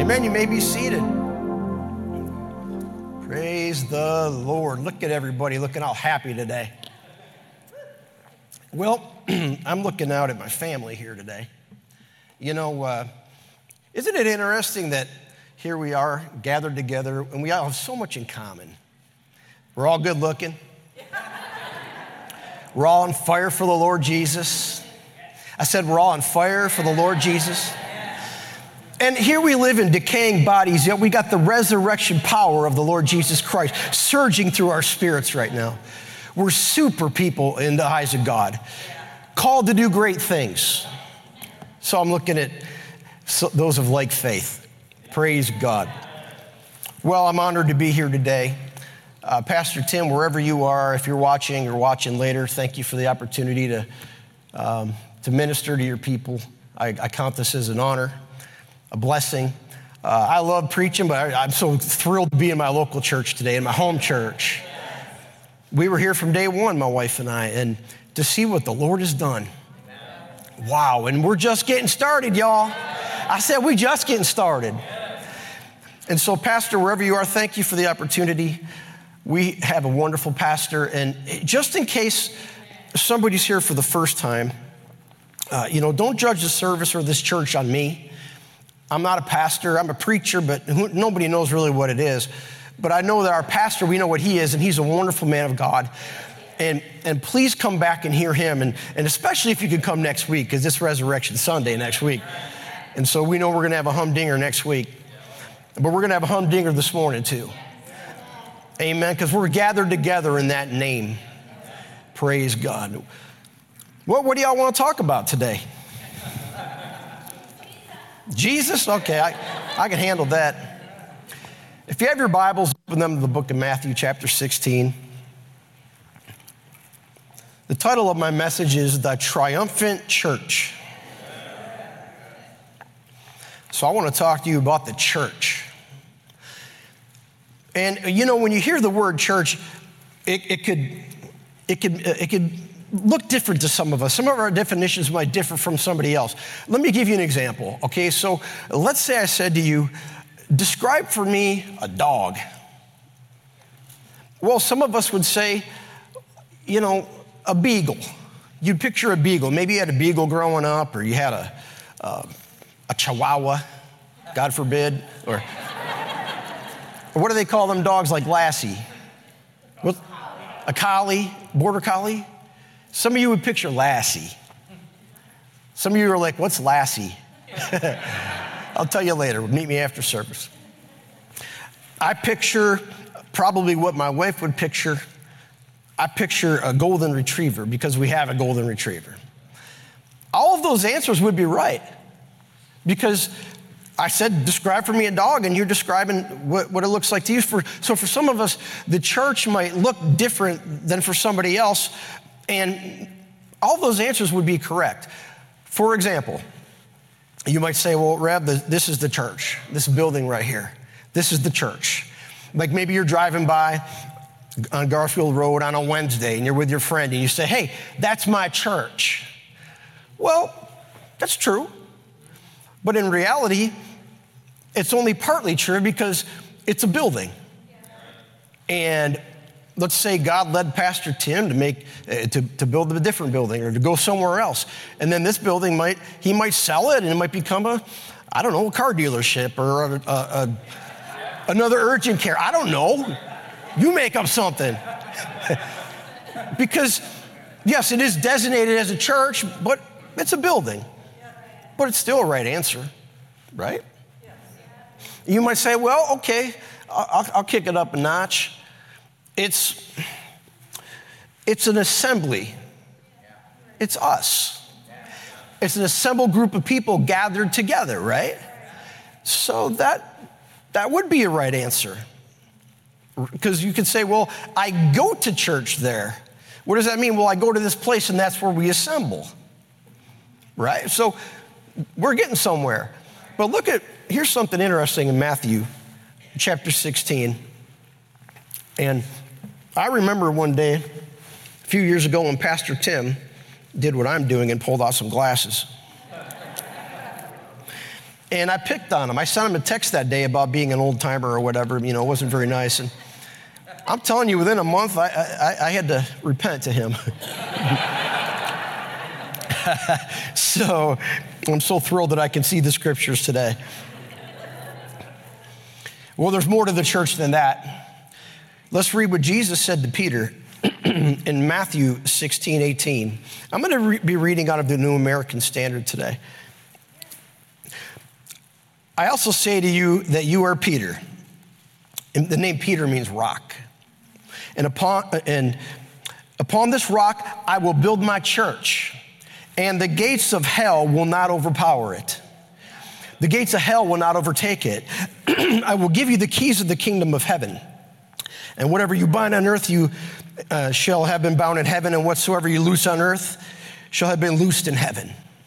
Amen. You may be seated. Praise the Lord. Look at everybody looking all happy today. Well, I'm looking out at my family here today. You know, isn't it interesting that here we are gathered together and we all have so much in common? We're all good looking. We're all on fire for the Lord Jesus. I said we're all on fire for the Lord Jesus. And here we live in decaying bodies, yet we got the resurrection power of the Lord Jesus Christ surging through our spirits right now. We're super people in the eyes of God, called to do great things. So I'm looking at those of like faith. Praise God. Well, I'm honored to be here today. Pastor Tim, wherever you are, if you're watching or watching later, thank you for the opportunity to minister to your people. I count this as an honor, a blessing. I love preaching, but I'm so thrilled to be in my local church today, in my home church. We were here from day one, my wife and I, and to see what the Lord has done. Wow, and we're just getting started, y'all. I said we're just getting started. And so, Pastor, wherever you are, thank you for the opportunity. We have a wonderful pastor, and just in case somebody's here for the first time, don't judge the service or this church on me. I'm not a pastor, I'm a preacher, but nobody knows really what it is. But I know that our pastor, we know what he is, and he's a wonderful man of God. And please come back and hear him, and especially if you can come next week, because it's Resurrection Sunday next week. And so we know we're going to have a humdinger next week. But we're going to have a humdinger this morning too. Amen, because we're gathered together in that name. Praise God. What do y'all want to talk about today? Jesus? Okay, I can handle that. If you have your Bibles, open them to the book of Matthew, chapter 16. The title of my message is The Triumphant Church. So I want to talk to you about the church. And when you hear the word church, it could look different to some of us. Some of our definitions might differ from somebody else. Let me give you an example, okay? So let's say I said to you, describe for me a dog. Well, some of us would say, a beagle. You'd picture a beagle. Maybe you had a beagle growing up, or you had a chihuahua, God forbid, or what do they call them dogs like Lassie? A collie, border collie? Some of you would picture Lassie. Some of you are like, what's Lassie? I'll tell you later. Meet me after service. I picture probably what my wife would picture. I picture a golden retriever because we have a golden retriever. All of those answers would be right because I said, describe for me a dog, and you're describing what it looks like to you. So for some of us, the church might look different than for somebody else, and all those answers would be correct. For example, you might say, well, Rev, this is the church, this building right here. This is the church. Like maybe you're driving by on Garfield Road on a Wednesday, and you're with your friend, and you say, hey, that's my church. Well, that's true. But in reality, it's only partly true because it's a building. And let's say God led Pastor Tim to build a different building or to go somewhere else. And then this building he might sell it, and it might become a car dealership or another urgent care. I don't know. You make up something. Because, yes, it is designated as a church, but it's a building. But it's still a right answer, right? You might say, well, okay, I'll kick it up a notch. It's an assembly. It's us. It's an assembled group of people gathered together, right? So that would be a right answer. Because you could say, well, I go to church there. What does that mean? Well, I go to this place and that's where we assemble, right? So we're getting somewhere. But here's something interesting in Matthew chapter 16. And I remember one day, a few years ago, when Pastor Tim did what I'm doing and pulled out some glasses. And I picked on him. I sent him a text that day about being an old timer or whatever. You know, it wasn't very nice. And I'm telling you, within a month, I had to repent to him. So I'm so thrilled that I can see the scriptures today. Well, there's more to the church than that. Let's read what Jesus said to Peter in Matthew 16:18. I'm going to be reading out of the New American Standard today. I also say to you that you are Peter. And the name Peter means rock. And upon this rock I will build my church, and the gates of hell will not overpower it. The gates of hell will not overtake it. I will give you the keys of the kingdom of heaven. And whatever you bind on earth, you shall have been bound in heaven, and whatsoever you loose on earth shall have been loosed in heaven.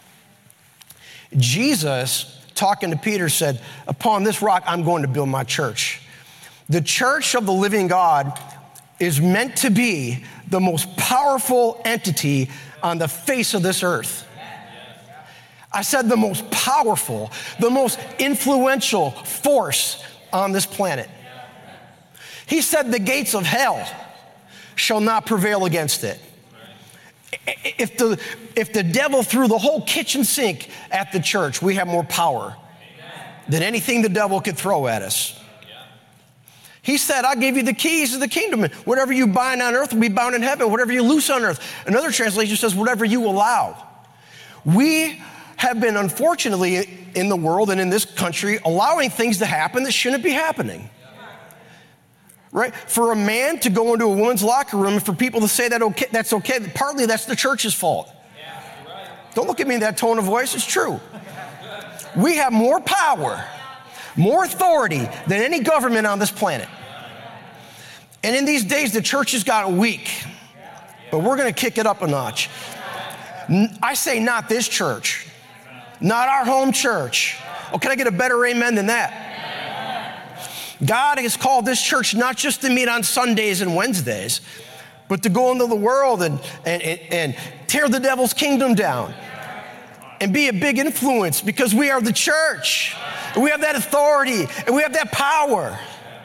Jesus, talking to Peter, said, upon this rock, I'm going to build my church. The church of the living God is meant to be the most powerful entity on the face of this earth. I said the most powerful, the most influential force on this planet. He said the gates of hell shall not prevail against it. If the devil threw the whole kitchen sink at the church, we have more power than anything the devil could throw at us. He said, I'll give you the keys of the kingdom. Whatever you bind on earth will be bound in heaven. Whatever you loose on earth. Another translation says, whatever you allow. We have been, unfortunately, in the world and in this country, allowing things to happen that shouldn't be happening. Right? For a man to go into a woman's locker room and for people to say that that's okay, partly that's the church's fault. Don't look at me in that tone of voice. It's true. We have more power, more authority than any government on this planet. And in these days, the church has gotten weak, but we're going to kick it up a notch. I say not this church, not our home church. Oh, can I get a better amen than that? God has called this church not just to meet on Sundays and Wednesdays, but to go into the world and tear the devil's kingdom down and be a big influence, because we are the church. And we have that authority and we have that power.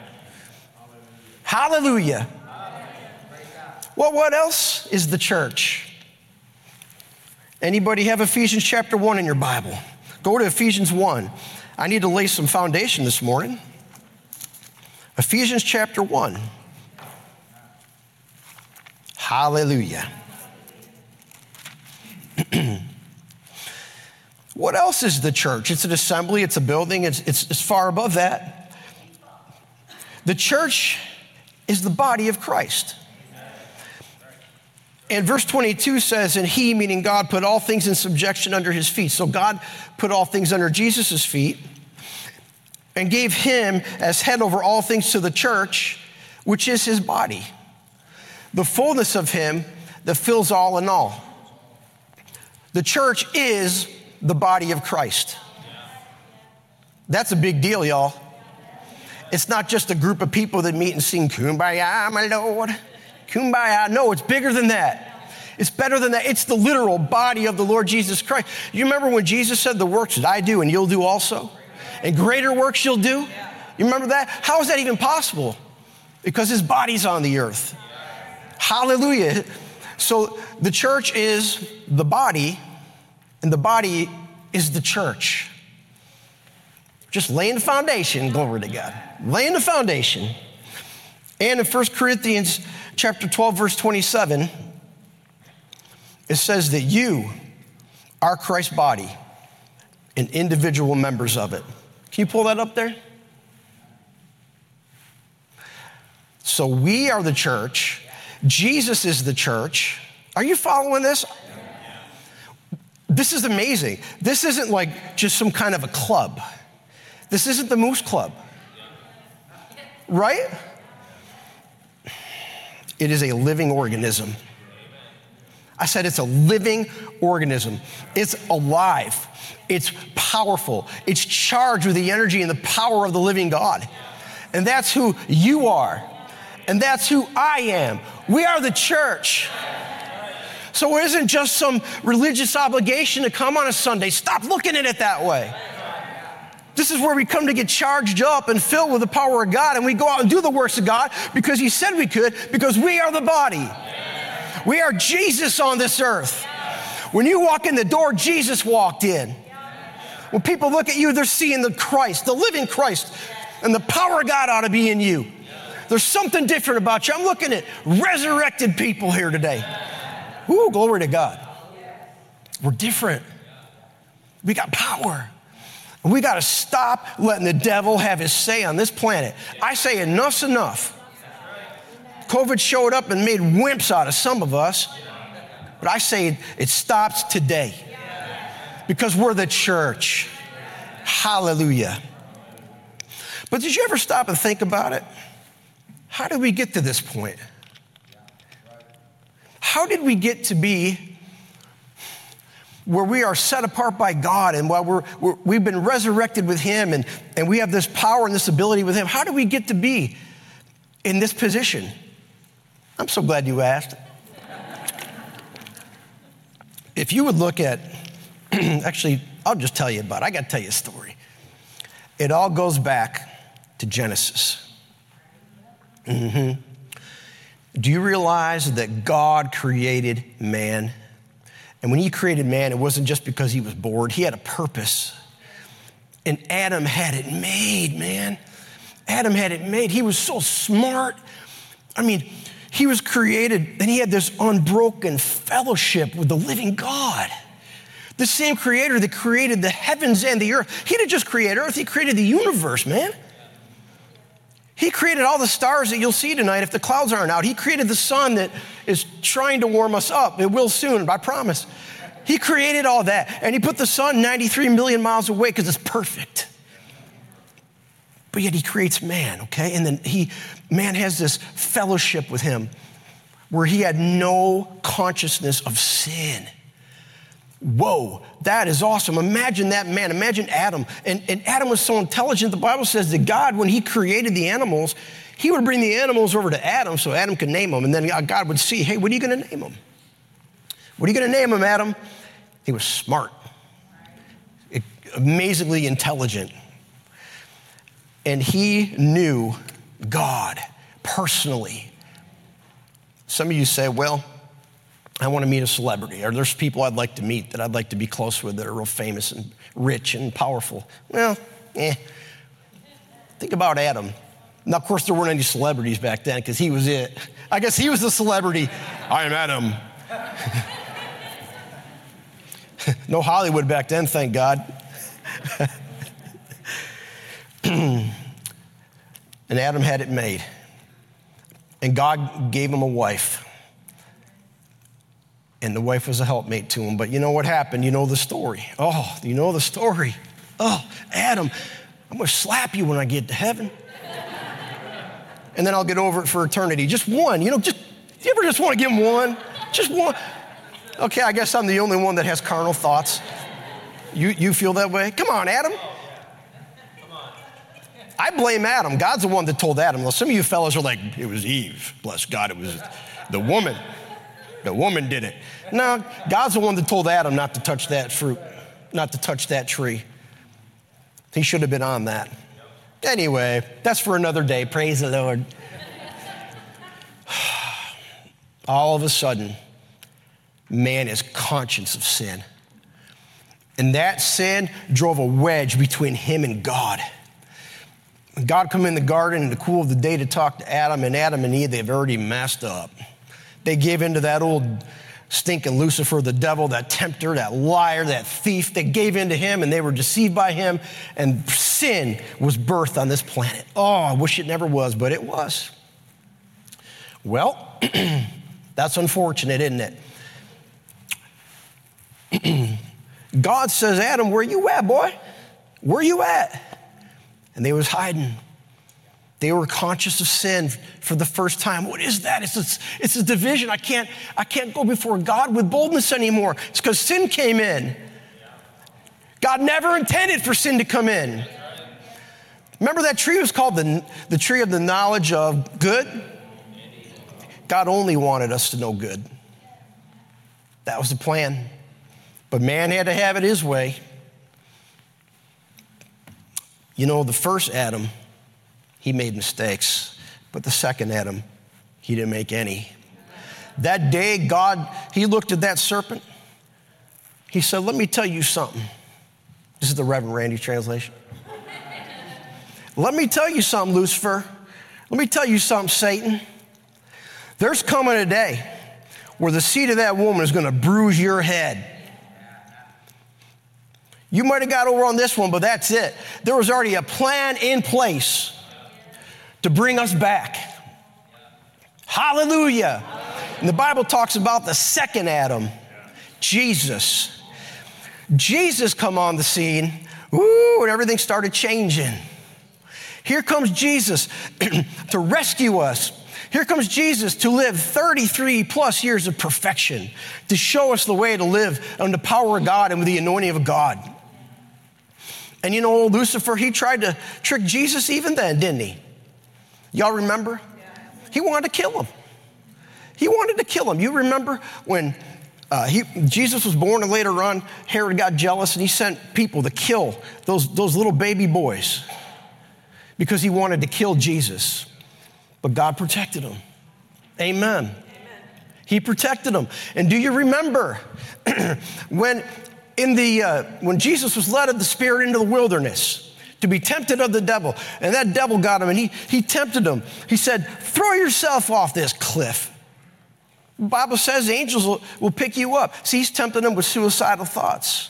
Hallelujah. Well, what else is the church? Anybody have Ephesians chapter 1 in your Bible? Go to Ephesians 1. I need to lay some foundation this morning. Ephesians chapter 1. Hallelujah. What else is the church? It's an assembly, it's a building, it's far above that. The church is the body of Christ. And verse 22 says, and he, meaning God, put all things in subjection under his feet. So God put all things under Jesus' feet and gave him as head over all things to the church, which is his body, the fullness of him that fills all in all. The church is the body of Christ. That's a big deal, y'all. It's not just a group of people that meet and sing, Kumbaya, my Lord, Kumbaya. No, it's bigger than that. It's better than that. It's the literal body of the Lord Jesus Christ. You remember when Jesus said, the works that I do and you'll do also? And greater works you'll do? You remember that? How is that even possible? Because his body's on the earth. Hallelujah. So the church is the body, and the body is the church. Just laying the foundation, glory to God. Laying the foundation. And in 1 Corinthians chapter 12, verse 27, it says that you are Christ's body and individual members of it. Can you pull that up there? So we are the church. Jesus is the church. Are you following this? This is amazing. This isn't like just some kind of a club. This isn't the Moose Club. Right? It is a living organism. I said it's a living organism. It's alive. It's powerful. It's charged with the energy and the power of the living God. And that's who you are. And that's who I am. We are the church. So it isn't just some religious obligation to come on a Sunday. Stop looking at it that way. This is where we come to get charged up and filled with the power of God, and we go out and do the works of God because he said we could, because we are the body. We are Jesus on this earth. When you walk in the door, Jesus walked in. When people look at you, they're seeing the Christ, the living Christ, and the power of God ought to be in you. There's something different about you. I'm looking at resurrected people here today. Ooh, glory to God. We're different. We got power. We got to stop letting the devil have his say on this planet. I say enough's enough. COVID showed up and made wimps out of some of us. But I say it stops today. Because we're the church. Hallelujah. But did you ever stop and think about it? How did we get to this point? How did we get to be where we are set apart by God, and while we've been resurrected with him, and we have this power and this ability with him? How did we get to be in this position? I'm so glad you asked. If you would look at, actually, I'll just tell you about it. I got to tell you a story. It all goes back to Genesis. Do you realize that God created man? And when he created man, it wasn't just because he was bored. He had a purpose. And Adam had it made, man. Adam had it made. He was so smart. I mean, he was created, and he had this unbroken fellowship with the living God. The same creator that created the heavens and the earth. He didn't just create earth, he created the universe, man. He created all the stars that you'll see tonight if the clouds aren't out. He created the sun that is trying to warm us up. It will soon, I promise. He created all that. And he put the sun 93 million miles away because it's perfect. But yet he creates man, okay? And then man has this fellowship with him where he had no consciousness of sin. Whoa, that is awesome. Imagine that man. Imagine Adam. And Adam was so intelligent. The Bible says that God, when he created the animals, he would bring the animals over to Adam so Adam could name them. And then God would see, hey, what are you going to name them? What are you going to name them, Adam? He was smart, amazingly intelligent. And he knew God personally. Some of you say, well, I want to meet a celebrity, or there's people I'd like to meet that I'd like to be close with that are real famous and rich and powerful. Well, think about Adam. Now, of course, there weren't any celebrities back then because he was it. I guess he was the celebrity. I am Adam. No Hollywood back then, thank God. And Adam had it made. And God gave him a wife. And the wife was a helpmate to him. But you know what happened? You know the story. Oh, you know the story. Oh, Adam, I'm going to slap you when I get to heaven. And then I'll get over it for eternity. Just one. Do you ever just want to give him one? Just one. Okay, I guess I'm the only one that has carnal thoughts. You feel that way? Come on, Adam. I blame Adam. God's the one that told Adam. Well, some of you fellas are like, it was Eve. Bless God, it was the woman. The woman did it. No, God's the one that told Adam not to touch that fruit, not to touch that tree. He should have been on that. Anyway, that's for another day. Praise the Lord. All of a sudden, man is conscious of sin. And that sin drove a wedge between him and God. When God come in the garden in the cool of the day to talk to Adam and Eve, they've already messed up. They gave into that old stinking Lucifer, the devil, that tempter, that liar, that thief. They gave into him and they were deceived by him, and sin was birthed on this planet. Oh, I wish it never was, but it was. Well, that's unfortunate, isn't it? God says, Adam, where you at, boy? Where you at? And they was hiding. They were conscious of sin for the first time. What is that? It's a division. I can't go before God with boldness anymore. It's because sin came in. God never intended for sin to come in. Remember that tree was called the tree of the knowledge of good? God only wanted us to know good. That was the plan. But man had to have it his way. You know, the first Adam, he made mistakes, but the second Adam, he didn't make any. That day, God, he looked at that serpent. He said, let me tell you something. This is the Reverend Randy translation. Let me tell you something, Lucifer. Let me tell you something, Satan. There's coming a day where the seed of that woman is going to bruise your head. You might have got over on this one, but that's it. There was already a plan in place to bring us back. Hallelujah. And the Bible talks about the second Adam, Jesus. Jesus come on the scene, and everything started changing. Here comes Jesus to rescue us. Here comes Jesus to live 33 plus years of perfection, to show us the way to live under the power of God and with the anointing of God. And you know, Lucifer, he tried to trick Jesus even then, didn't he? Y'all remember? He wanted to kill him. He wanted to kill him. You remember when Jesus was born, and later on, Herod got jealous and he sent people to kill those little baby boys because he wanted to kill Jesus. But God protected him. Amen. He protected him. And do you remember when Jesus was led of the Spirit into the wilderness to be tempted of the devil, and that devil got him, and he tempted him. He said, throw yourself off this cliff. The Bible says angels will pick you up. See, he's tempting him with suicidal thoughts.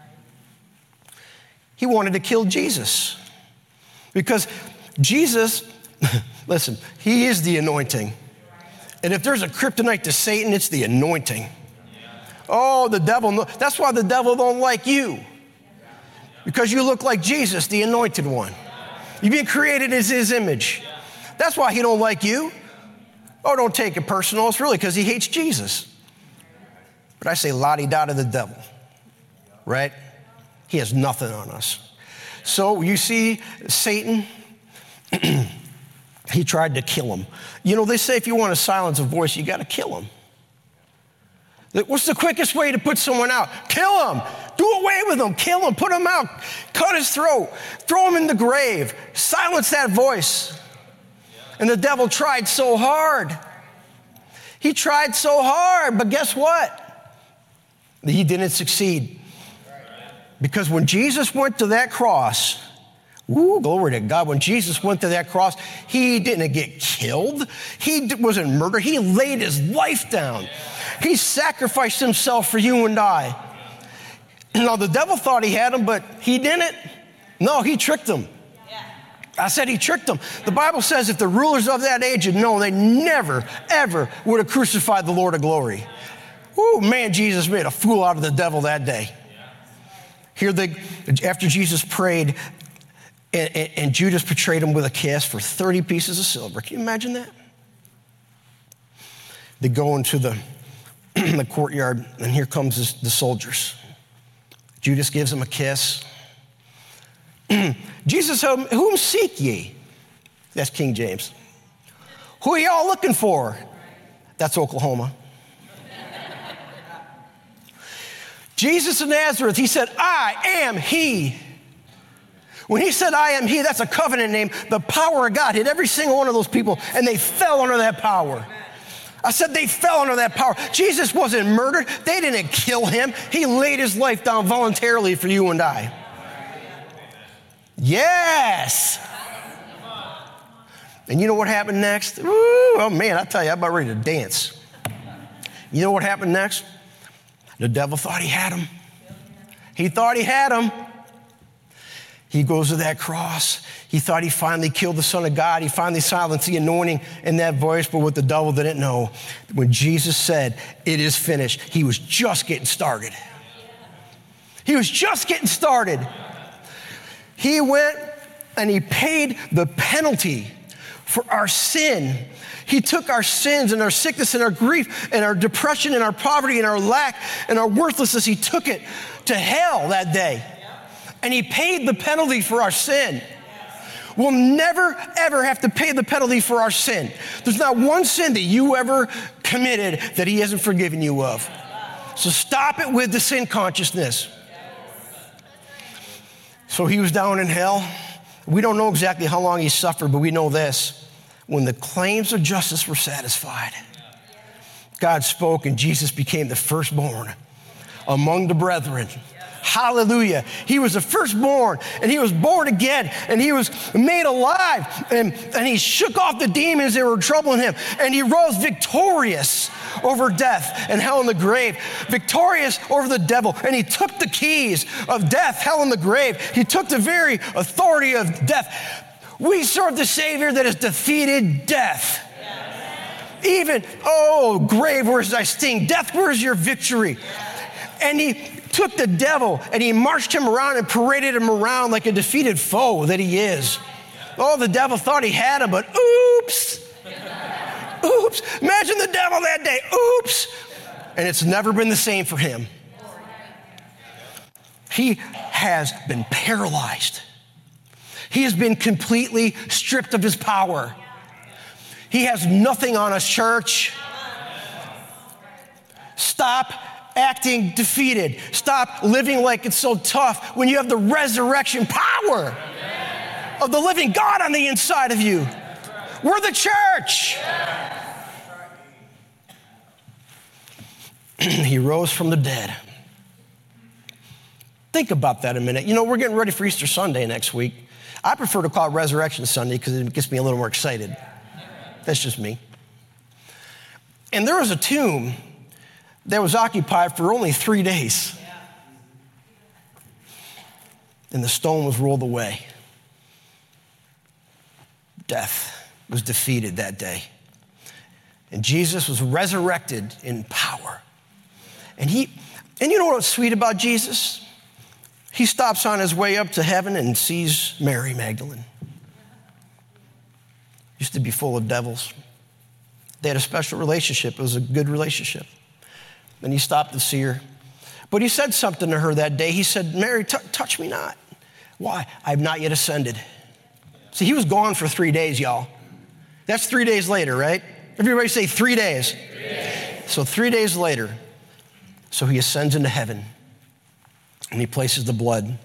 He wanted to kill Jesus because Jesus, listen, he is the anointing. And if there's a kryptonite to Satan, it's the anointing. Oh, the devil, that's why the devil don't like you. Because you look like Jesus, the anointed one. You've been created as his image. That's why he don't like you. Oh, don't take it personal. It's really because he hates Jesus. But I say la-di-da to the devil, right? He has nothing on us. So you see Satan, he tried to kill him. You know, they say if you want to silence a voice, you got to kill him. What's the quickest way to put someone out? Kill him. Do away with him. Kill him. Put him out. Cut his throat. Throw him in the grave. Silence that voice. And the devil tried so hard. He tried so hard, but guess what? He didn't succeed. Because when Jesus went to that cross, glory to God, when Jesus went to that cross, he didn't get killed. He wasn't murdered. He laid his life down. He sacrificed himself for you and I. Now, the devil thought he had him, but he didn't. No, he tricked him. I said he tricked them. The Bible says if the rulers of that age had known, they never, ever would have crucified the Lord of glory. Woo, man, Jesus made a fool out of the devil that day. Here, after Jesus prayed, and Judas betrayed him with a kiss for 30 pieces of silver. Can you imagine that? They go into the courtyard, and here comes the soldiers. Judas gives him a kiss. Jesus said, whom seek ye? That's King James. Who are y'all looking for? That's Oklahoma. Jesus of Nazareth, he said, I am he. When he said, I am he, that's a covenant name. The power of God hit every single one of those people, and they fell under that power. I said they fell under that power. Jesus wasn't murdered. They didn't kill him. He laid his life down voluntarily for you and I. Yes. And you know what happened next? Ooh, oh man, I tell you, I'm about ready to dance. You know what happened next? The devil thought he had him. He thought he had him. He goes to that cross. He thought he finally killed the Son of God. He finally silenced the anointing in that voice, but what the devil didn't know, when Jesus said, it is finished, he was just getting started. He was just getting started. He went and he paid the penalty for our sin. He took our sins and our sickness and our grief and our depression and our poverty and our lack and our worthlessness. He took it to hell that day. And he paid the penalty for our sin. We'll never, ever have to pay the penalty for our sin. There's not one sin that you ever committed that he hasn't forgiven you of. So stop it with the sin consciousness. So he was down in hell. We don't know exactly how long he suffered, but we know this. When the claims of justice were satisfied, God spoke and Jesus became the firstborn among the brethren. Hallelujah. He was the firstborn, and he was born again, and he was made alive, and he shook off the demons that were troubling him, and he rose victorious over death and hell and the grave, victorious over the devil, and he took the keys of death, hell, and the grave. He took the very authority of death. We serve the Savior that has defeated death. Even, oh, grave, where's thy sting? Death, where's your victory? And he took the devil and he marched him around and paraded him around like a defeated foe that he is. Oh, the devil thought he had him, but oops. Oops. Imagine the devil that day. Oops. And it's never been the same for him. He has been paralyzed. He has been completely stripped of his power. He has nothing on us, church. Stop acting defeated. Stop living like it's so tough when you have the resurrection power of the living God on the inside of you. We're the church. He rose from the dead. Think about that a minute. You know, we're getting ready for Easter Sunday next week. I prefer to call it Resurrection Sunday because it gets me a little more excited. That's just me. And there was a tomb that was occupied for only 3 days. And the stone was rolled away. Death was defeated that day. And Jesus was resurrected in power. And you know what's sweet about Jesus? He stops on his way up to heaven and sees Mary Magdalene. Used to be full of devils. They had a special relationship. It was a good relationship. And he stopped to see her. But he said something to her that day. He said, Mary, touch me not. Why? I have not yet ascended. See, he was gone for 3 days, y'all. That's 3 days later, right? Everybody say 3 days. 3 days. So 3 days later, so he ascends into heaven. And he places the blood.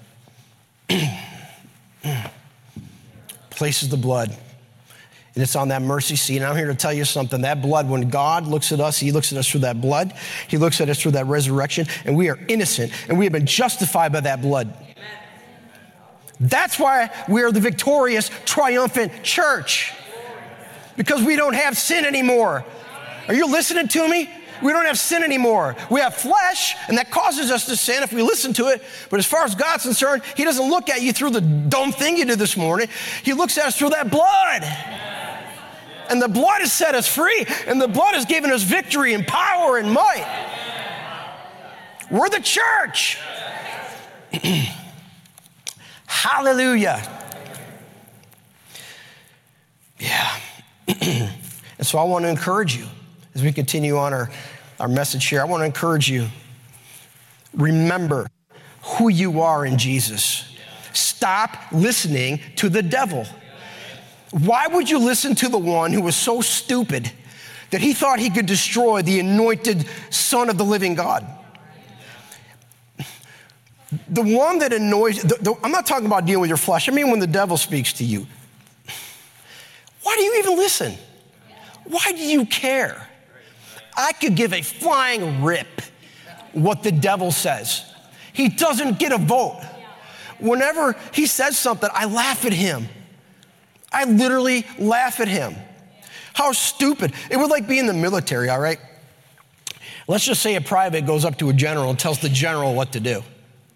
Places the blood. And it's on that mercy seat. And I'm here to tell you something. That blood, when God looks at us, he looks at us through that blood. He looks at us through that resurrection. And we are innocent. And we have been justified by that blood. Amen. That's why we are the victorious, triumphant church. Because we don't have sin anymore. Are you listening to me? We don't have sin anymore. We have flesh, and that causes us to sin if we listen to it. But as far as God's concerned, he doesn't look at you through the dumb thing you did this morning. He looks at us through that blood. And the blood has set us free, and the blood has given us victory and power and might. We're the church. Hallelujah. Yeah. And so I want to encourage you as we continue on our message here. I want to encourage you. Remember who you are in Jesus. Stop listening to the devil. Why would you listen to the one who was so stupid that he thought he could destroy the anointed Son of the living God? The one that annoys, I'm not talking about dealing with your flesh. I mean when the devil speaks to you. Why do you even listen? Why do you care? I could give a flying rip what the devil says. He doesn't get a vote. Whenever he says something, I laugh at him. I literally laugh at him. How stupid. It would like be in the military, all right? Let's just say a private goes up to a general and tells the general what to do.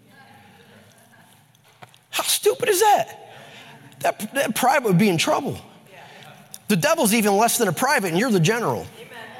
How stupid is that? That private would be in trouble. The devil's even less than a private, and you're the general.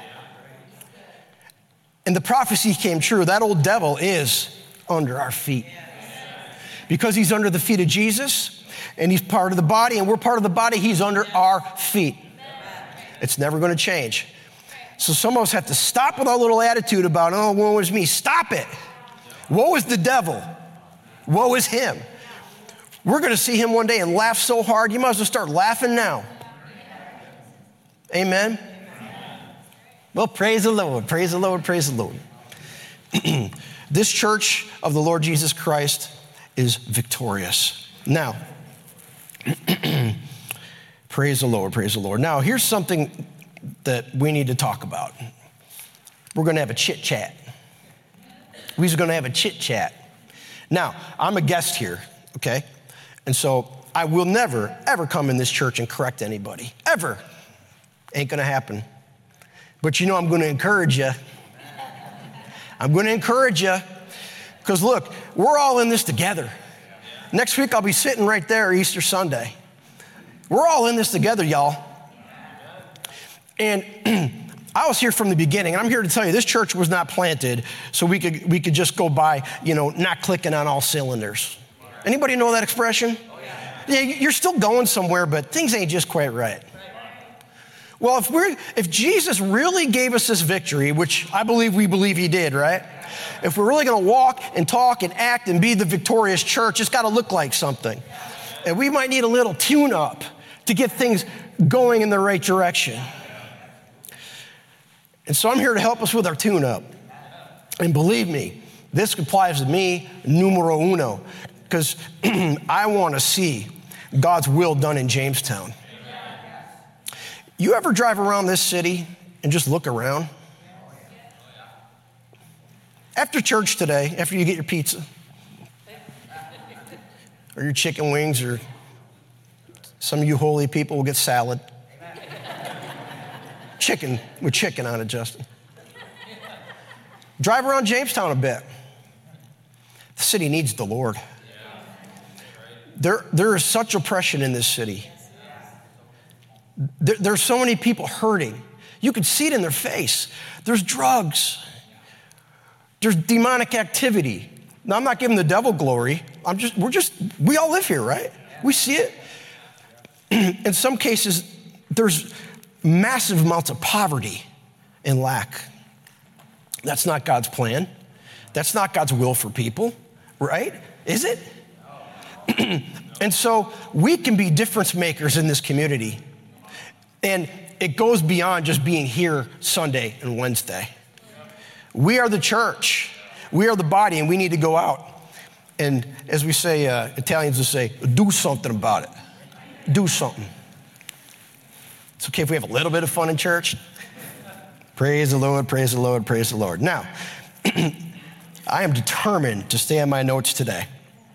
And the prophecy came true. That old devil is under our feet. Because he's under the feet of Jesus, and he's part of the body, and we're part of the body, he's under our feet. It's never going to change. So some of us have to stop with our little attitude about, oh, woe is me. Stop it. Woe is the devil. Woe is him. We're going to see him one day and laugh so hard, you might as well start laughing now. Amen. Well, praise the Lord, praise the Lord, praise the Lord. This church of the Lord Jesus Christ is victorious. Now, Praise the Lord, praise the Lord. Now, here's something that we need to talk about. We're going to have a chit-chat. We're going to have a chit-chat. Now, I'm a guest here, okay? And so I will never, ever come in this church and correct anybody. Ever. Ain't going to happen. But you know, I'm going to encourage you. I'm going to encourage you. Because look, we're all in this together. Next week, I'll be sitting right there Easter Sunday. We're all in this together, y'all. And I was here from the beginning, and I'm here to tell you, this church was not planted so we could just go by, not clicking on all cylinders. Anybody know that expression? Yeah, you're still going somewhere, but things ain't just quite right. Well, if Jesus really gave us this victory, which we believe he did, right? If we're really going to walk and talk and act and be the victorious church, it's got to look like something. And we might need a little tune-up to get things going in the right direction. And so I'm here to help us with our tune-up. And believe me, this applies to me, numero uno, because I want to see God's will done in Jamestown. You ever drive around this city and just look around? After church today, after you get your pizza, or your chicken wings, or some of you holy people will get salad. Chicken, with chicken on it, Justin. Drive around Jamestown a bit. The city needs the Lord. There is such oppression in this city. There's so many people hurting. You could see it in their face. There's drugs. There's demonic activity. Now, I'm not giving the devil glory. We all live here, right? We see it. In some cases, there's massive amounts of poverty and lack. That's not God's plan. That's not God's will for people, right? Is it? And so we can be difference makers in this community. And it goes beyond just being here Sunday and Wednesday. We are the church. We are the body, and we need to go out. And as we say, Italians will say, do something about it. Do something. It's okay if we have a little bit of fun in church. Praise the Lord, praise the Lord, praise the Lord. Now, I am determined to stay on my notes today.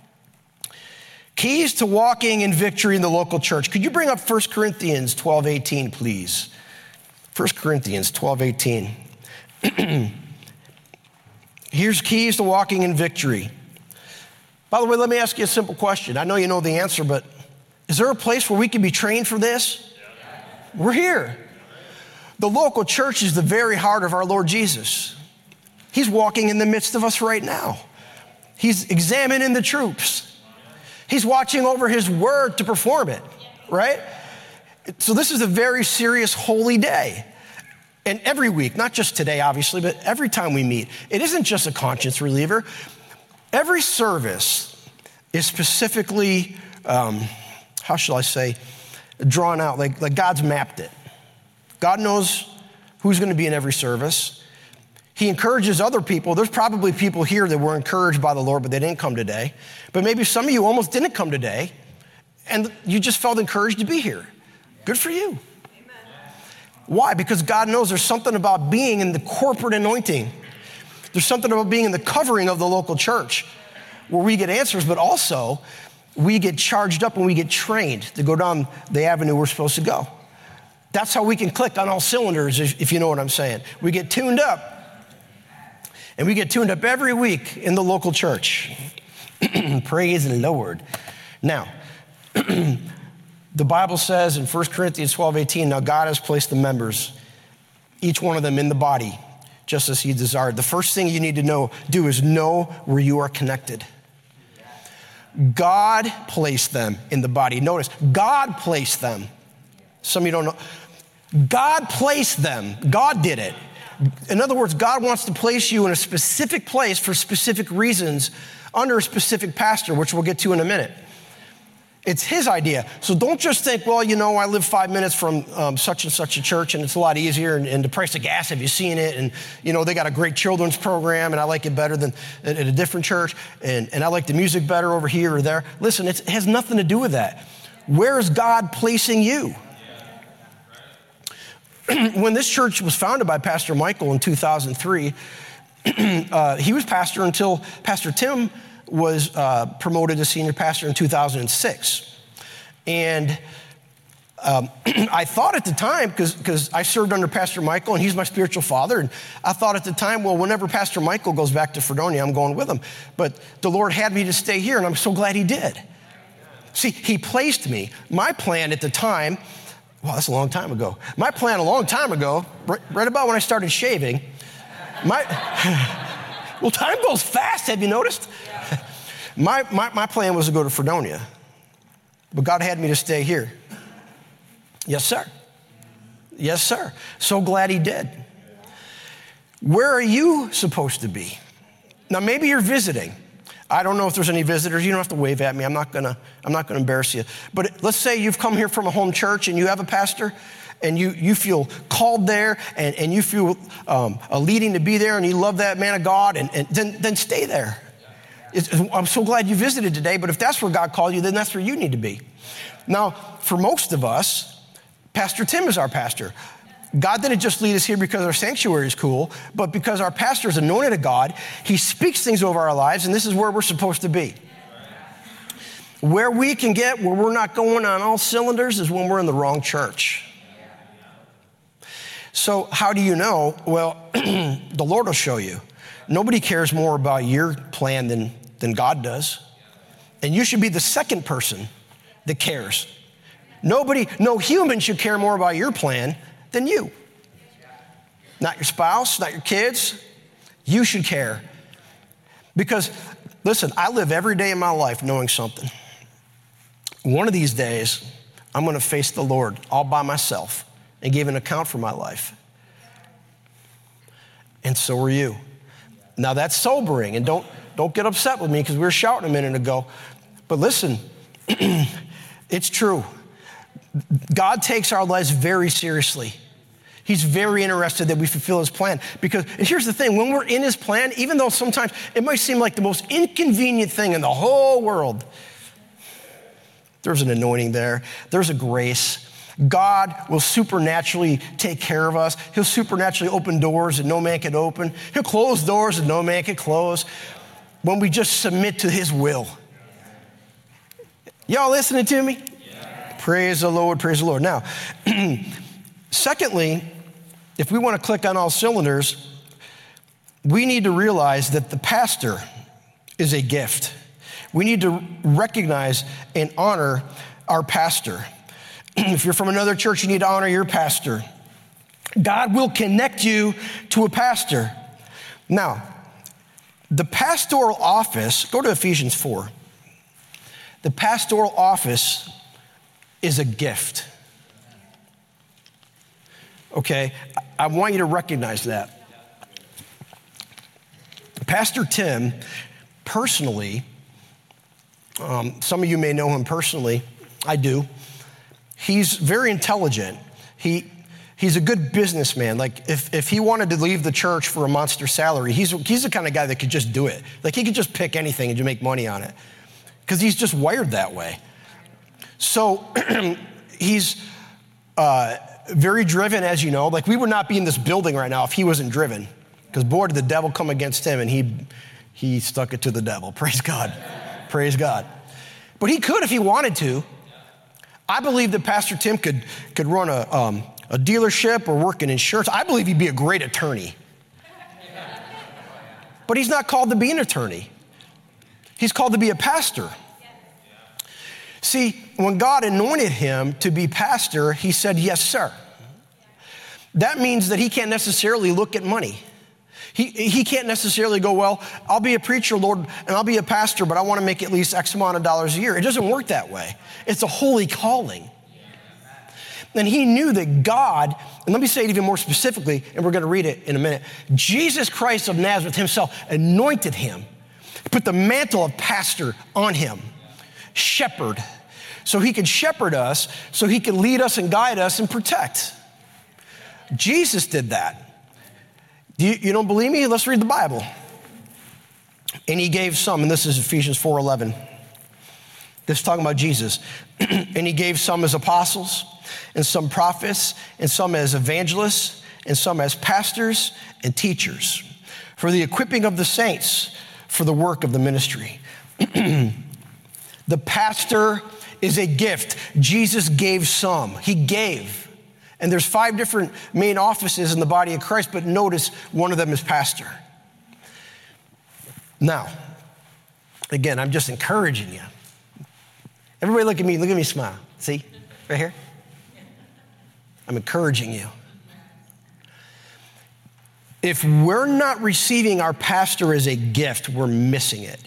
Keys to walking in victory in the local church. Could you bring up 1 Corinthians 12:18, please? 1 Corinthians 12:18. Here's keys to walking in victory. By the way, let me ask you a simple question. I know you know the answer, but is there a place where we can be trained for this? We're here. The local church is the very heart of our Lord Jesus. He's walking in the midst of us right now. He's examining the troops. He's watching over his word to perform it, right? So this is a very serious, holy day. And every week, not just today, obviously, but every time we meet, it isn't just a conscience reliever. Every service is specifically, how shall I say, drawn out, like God's mapped it. God knows who's going to be in every service. He encourages other people. There's probably people here that were encouraged by the Lord, but they didn't come today. But maybe some of you almost didn't come today, and you just felt encouraged to be here. Good for you. Amen. Why? Because God knows there's something about being in the corporate anointing. There's something about being in the covering of the local church where we get answers, but also we get charged up and we get trained to go down the avenue we're supposed to go. That's how we can click on all cylinders, if you know what I'm saying. We get tuned up. And we get tuned up every week in the local church. Praise the Lord. Now, the Bible says in 1 Corinthians 12:18, now God has placed the members, each one of them in the body, just as he desired. The first thing you need to do is know where you are connected. God placed them in the body. Notice, God placed them. Some of you don't know. God placed them. God did it. In other words, God wants to place you in a specific place for specific reasons under a specific pastor, which we'll get to in a minute. It's his idea. So don't just think, well, I live 5 minutes from such and such a church and it's a lot easier. And the price of gas, have you seen it? And, they got a great children's program and I like it better than at a different church. And I like the music better over here or there. Listen, it has nothing to do with that. Where is God placing you? When this church was founded by Pastor Michael in 2003, he was pastor until Pastor Tim was promoted to senior pastor in 2006. And I thought at the time, because I served under Pastor Michael, and he's my spiritual father, and I thought at the time, well, whenever Pastor Michael goes back to Fredonia, I'm going with him. But the Lord had me to stay here, and I'm so glad he did. See, he placed me. My plan at the time, wow, that's a long time ago. My plan a long time ago, right about when I started shaving, well, time goes fast, have you noticed? My plan was to go to Fredonia, but God had me to stay here. Yes, sir. Yes, sir. So glad he did. Where are you supposed to be? Now, maybe you're visiting. I don't know if there's any visitors. You don't have to wave at me. I'm not gonna embarrass you. But let's say you've come here from a home church and you have a pastor and you feel called there and you feel a leading to be there and you love that man of God, and then stay there. I'm so glad you visited today, but if that's where God called you, then that's where you need to be. Now, for most of us, Pastor Tim is our pastor. God didn't just lead us here because our sanctuary is cool, but because our pastor is anointed of God. He speaks things over our lives, and this is where we're supposed to be. Where we can get, where we're not going on all cylinders, is when we're in the wrong church. So how do you know? Well, the Lord will show you. Nobody cares more about your plan than God does. And you should be the second person that cares. No human should care more about your plan than you. Not your spouse, not your kids. You should care. Because, listen, I live every day of my life knowing something. One of these days, I'm going to face the Lord all by myself and give an account for my life. And so are you. Now, that's sobering, and don't get upset with me because we were shouting a minute ago. But listen, it's true. God takes our lives very seriously. He's very interested that we fulfill his plan. And here's the thing, when we're in his plan, even though sometimes it might seem like the most inconvenient thing in the whole world, there's an anointing there. There's a grace. God will supernaturally take care of us. He'll supernaturally open doors that no man can open. He'll close doors that no man can close when we just submit to his will. Y'all listening to me? Praise the Lord, praise the Lord. Now, secondly, if we want to click on all cylinders, we need to realize that the pastor is a gift. We need to recognize and honor our pastor. If you're from another church, you need to honor your pastor. God will connect you to a pastor. Now, the pastoral office, go to Ephesians 4. The pastoral office is a gift. Okay, I want you to recognize that. Pastor Tim, personally, some of you may know him personally. I do. He's very intelligent. He's a good businessman. Like if he wanted to leave the church for a monster salary, he's the kind of guy that could just do it. Like he could just pick anything and make money on it because he's just wired that way. So he's very driven, as you know. Like we would not be in this building right now if he wasn't driven, because boy, did the devil come against him, and he stuck it to the devil. Praise God. Praise God. But he could if he wanted to. I believe that Pastor Tim could run a dealership or work in insurance. I believe he'd be a great attorney. But he's not called to be an attorney. He's called to be a pastor. See, when God anointed him to be pastor, he said, yes, sir. That means that he can't necessarily look at money. He can't necessarily go, well, I'll be a preacher, Lord, and I'll be a pastor, but I want to make at least X amount of dollars a year. It doesn't work that way. It's a holy calling. And he knew that God, and let me say it even more specifically, and we're going to read it in a minute. Jesus Christ of Nazareth himself anointed him, put the mantle of pastor on him, shepherd, so he could shepherd us, so he could lead us and guide us and protect. Jesus did that. You don't believe me? Let's read the Bible. And he gave some, and this is Ephesians 4:11. This is talking about Jesus. And he gave some as apostles, and some prophets, and some as evangelists, and some as pastors and teachers, for the equipping of the saints, for the work of the ministry. The pastor is a gift. Jesus gave some. He gave. And there's 5 different main offices in the body of Christ, but notice one of them is pastor. Now, again, I'm just encouraging you. Everybody look at me smile. See, right here? I'm encouraging you. If we're not receiving our pastor as a gift, we're missing it.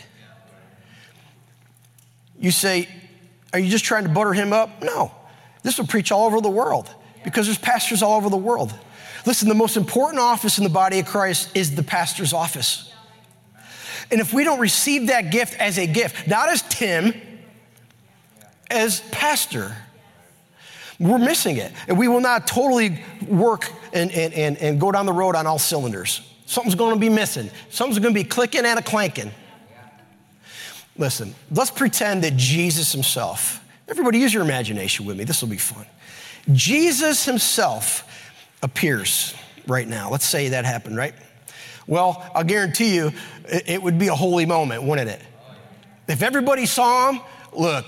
You say, are you just trying to butter him up? No. This will preach all over the world because there's pastors all over the world. Listen, the most important office in the body of Christ is the pastor's office. And if we don't receive that gift as a gift, not as Tim, as pastor, we're missing it. And we will not totally work and go down the road on all cylinders. Something's going to be missing. Something's going to be clicking and a clanking. Listen, let's pretend that Jesus himself, everybody use your imagination with me. This will be fun. Jesus himself appears right now. Let's say that happened, right? Well, I'll guarantee you it would be a holy moment, wouldn't it? If everybody saw him, look,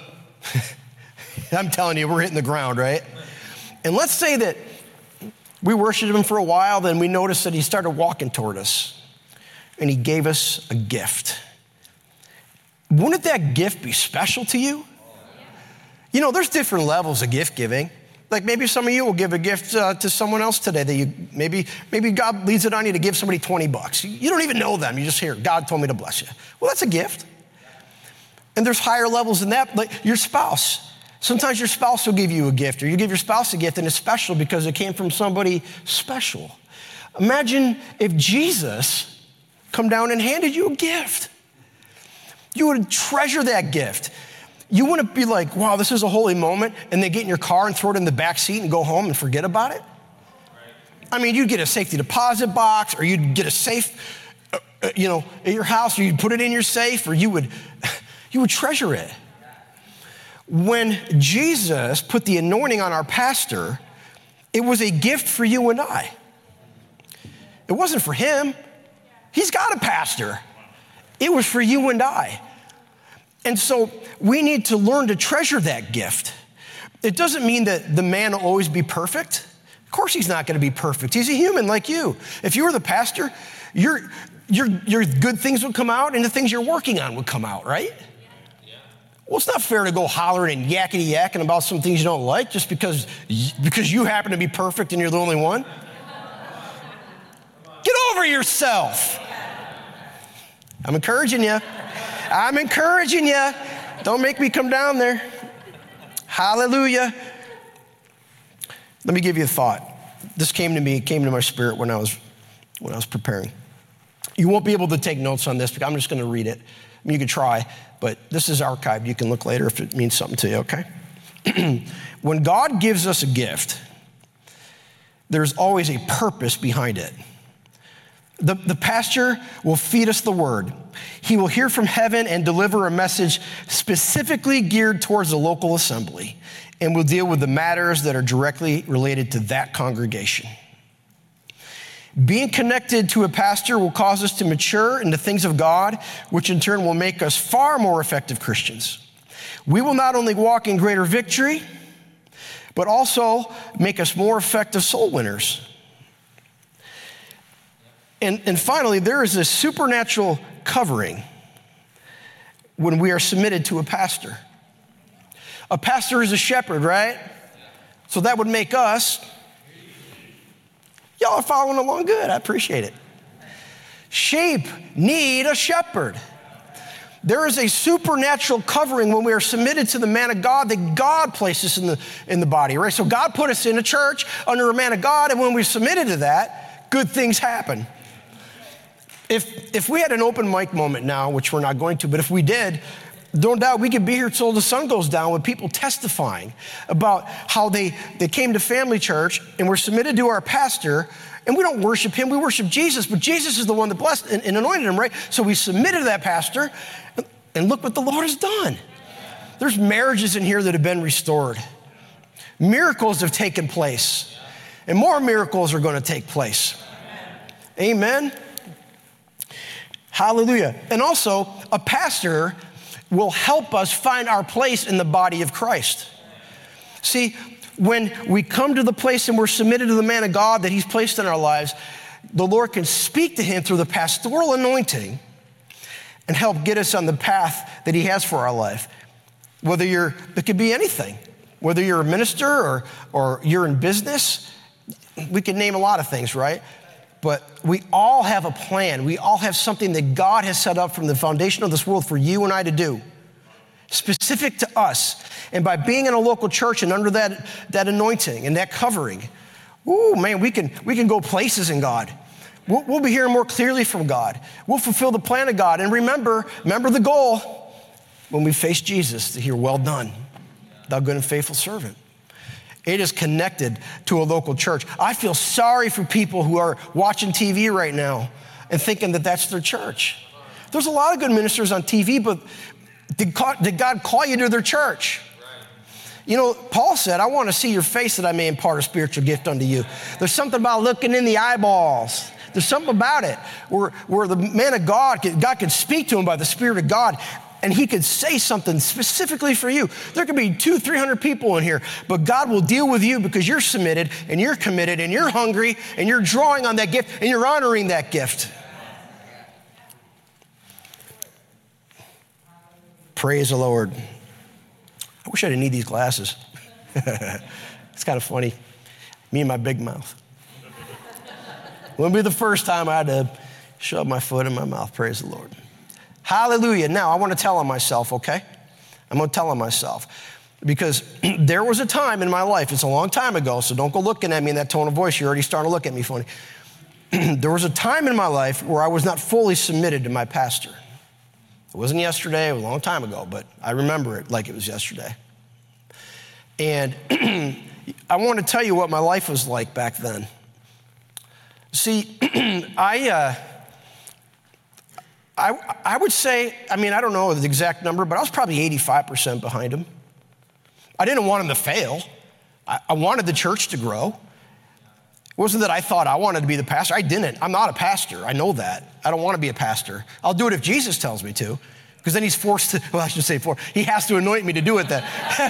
I'm telling you, we're hitting the ground, right? And let's say that we worshiped him for a while, then we noticed that he started walking toward us and he gave us a gift. Wouldn't that gift be special to you? You know, there's different levels of gift giving. Like maybe some of you will give a gift to someone else today that you maybe God leads it on you to give somebody $20. You don't even know them. You just hear, God told me to bless you. Well, that's a gift. And there's higher levels than that, like your spouse. Sometimes your spouse will give you a gift, or you give your spouse a gift and it's special because it came from somebody special. Imagine if Jesus come down and handed you a gift. You would treasure that gift. You wouldn't be like, wow, this is a holy moment, and then get in your car and throw it in the back seat and go home and forget about it. I mean, you'd get a safety deposit box, or you'd get a safe, at your house, or you'd put it in your safe, or you would treasure it. When Jesus put the anointing on our pastor, it was a gift for you and I. It wasn't for him. He's got a pastor. It was for you and I. And so we need to learn to treasure that gift. It doesn't mean that the man will always be perfect. Of course he's not going to be perfect. He's a human like you. If you were the pastor, your good things would come out and the things you're working on would come out, right? Well, it's not fair to go hollering and yakety-yakking about some things you don't like just because you happen to be perfect and you're the only one. Get over yourself. I'm encouraging you. Don't make me come down there. Hallelujah. Let me give you a thought. This came to my spirit when I was preparing. You won't be able to take notes on this, but I'm just going to read it. I mean, you can try, but this is archived. You can look later if it means something to you, okay? When God gives us a gift, there's always a purpose behind it. The pastor will feed us the word. He will hear from heaven and deliver a message specifically geared towards the local assembly, and will deal with the matters that are directly related to that congregation. Being connected to a pastor will cause us to mature in the things of God, which in turn will make us far more effective Christians. We will not only walk in greater victory, but also make us more effective soul winners. And finally, there is a supernatural covering when we are submitted to a pastor. A pastor is a shepherd, right? So that would make us. Y'all are following along good. I appreciate it. Sheep need a shepherd. There is a supernatural covering when we are submitted to the man of God that God places in the body, right? So God put us in a church under a man of God, and when we're submitted to that, good things happen. If we had an open mic moment now, which we're not going to, but if we did, don't doubt we could be here till the sun goes down with people testifying about how they came to Family Church and were submitted to our pastor, and we don't worship him, we worship Jesus, but Jesus is the one that blessed and anointed him, right? So we submitted to that pastor, and look what the Lord has done. There's marriages in here that have been restored. Miracles have taken place, and more miracles are going to take place. Amen. Hallelujah. And also, a pastor will help us find our place in the body of Christ. See, when we come to the place and we're submitted to the man of God that he's placed in our lives, the Lord can speak to him through the pastoral anointing and help get us on the path that he has for our life. It could be anything. Whether you're a minister or you're in business, we can name a lot of things, right? But we all have a plan. We all have something that God has set up from the foundation of this world for you and I to do, specific to us. And by being in a local church and under that anointing and that covering, ooh, man, we can go places in God. We'll be hearing more clearly from God. We'll fulfill the plan of God. And remember the goal when we face Jesus, to hear, well done, thou good and faithful servant. It is connected to a local church. I feel sorry for people who are watching TV right now and thinking that that's their church. There's a lot of good ministers on TV, but did God call you to their church? You know, Paul said, I want to see your face that I may impart a spiritual gift unto you. There's something about looking in the eyeballs. There's something about it where the man of God could speak to him by the Spirit of God, and he could say something specifically for you. There could be 200-300 people in here, but God will deal with you because you're submitted and you're committed and you're hungry and you're drawing on that gift and you're honoring that gift. Praise the Lord. I wish I didn't need these glasses. It's kind of funny. Me and my big mouth. Wouldn't be the first time I had to shove my foot in my mouth. Praise the Lord. Hallelujah. Now, I want to tell on myself, okay? I'm going to tell on myself. Because there was a time in my life, it's a long time ago, so don't go looking at me in that tone of voice. You're already starting to look at me funny. There was a time in my life where I was not fully submitted to my pastor. It wasn't yesterday, it was a long time ago, but I remember it like it was yesterday. And I want to tell you what my life was like back then. See, I would say, I don't know the exact number, but I was probably 85% behind him. I didn't want him to fail. I wanted the church to grow. It wasn't that I thought I wanted to be the pastor. I didn't. I'm not a pastor. I know that. I don't want to be a pastor. I'll do it if Jesus tells me to, because then he's forced to, well, I should say he has to anoint me to do it then.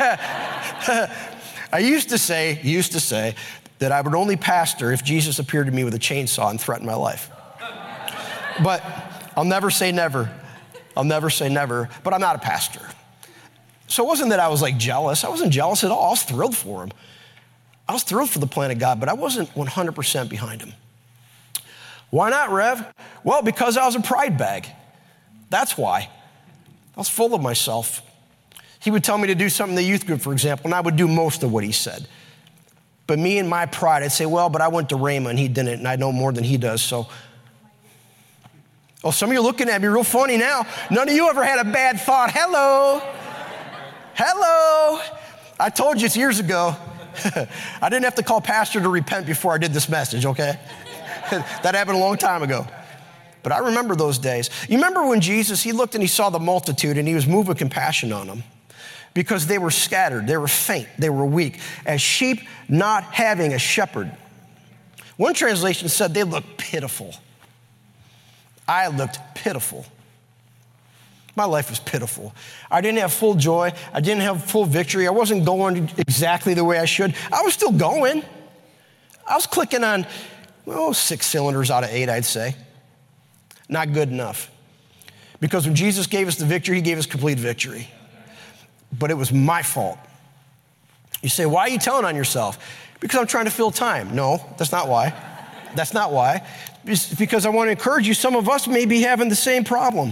I used to say that I would only pastor if Jesus appeared to me with a chainsaw and threatened my life. But I'll never say never. I'll never say never, but I'm not a pastor. So it wasn't that I was like jealous. I wasn't jealous at all. I was thrilled for him. I was thrilled for the plan of God, but I wasn't 100% behind him. Why not, Rev? Well, because I was a pride bag. That's why. I was full of myself. He would tell me to do something in the youth group, for example, and I would do most of what he said. But me and my pride, I'd say, well, but I went to Rhema and he didn't, and I know more than he does, so. Oh, some of you are looking at me real funny now. None of you ever had a bad thought. Hello. Hello. I told you it's years ago. I didn't have to call pastor to repent before I did this message, okay? That happened a long time ago. But I remember those days. You remember when Jesus, he looked and he saw the multitude and he was moved with compassion on them because they were scattered, they were faint, they were weak, as sheep not having a shepherd. One translation said they looked pitiful. I looked pitiful. My life was pitiful. I didn't have full joy. I didn't have full victory. I wasn't going exactly the way I should. I was still going. I was clicking on, 6 cylinders out of 8, I'd say. Not good enough. Because when Jesus gave us the victory, he gave us complete victory. But it was my fault. You say, why are you telling on yourself? Because I'm trying to fill time. No, that's not why. That's not why. It's because I want to encourage you. Some of us may be having the same problem.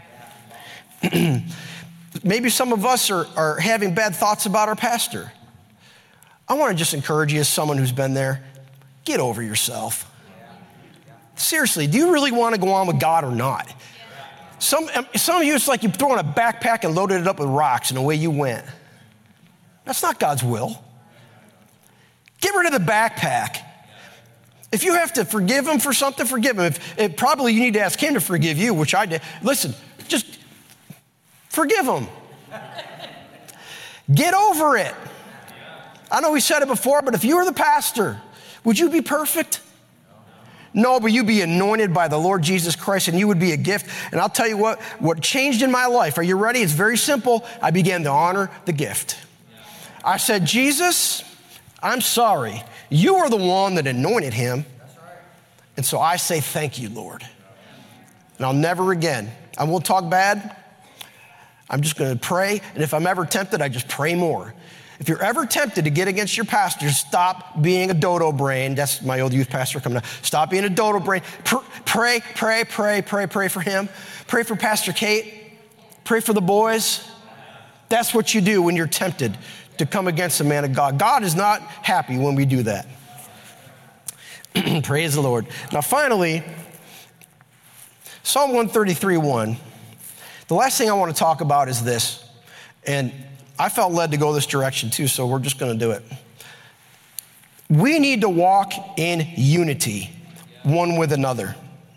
Maybe some of us are having bad thoughts about our pastor. I want to just encourage you as someone who's been there, get over yourself. Seriously, do you really want to go on with God or not? Some of you, it's like you're throwing a backpack and loaded it up with rocks and away you went. That's not God's will. Get rid of the backpack. If you have to forgive him for something, forgive him. If probably you need to ask him to forgive you, which I did. Listen, just forgive him. Get over it. I know we said it before, but if you were the pastor, would you be perfect? No, but you'd be anointed by the Lord Jesus Christ, and you would be a gift. And I'll tell you what changed in my life. Are you ready? It's very simple. I began to honor the gift. I said, Jesus, I'm sorry. You are the one that anointed him. And so I say, thank you, Lord. And I'll never again. I won't talk bad. I'm just going to pray. And if I'm ever tempted, I just pray more. If you're ever tempted to get against your pastor, stop being a dodo brain. That's my old youth pastor coming up. Stop being a dodo brain. Pray for him. Pray for Pastor Kate. Pray for the boys. That's what you do when you're tempted to come against a man of God. God is not happy when we do that. Praise the Lord. Now finally, Psalm 133:1. The last thing I want to talk about is this. And I felt led to go this direction too, so we're just going to do it. We need to walk in unity, one with another.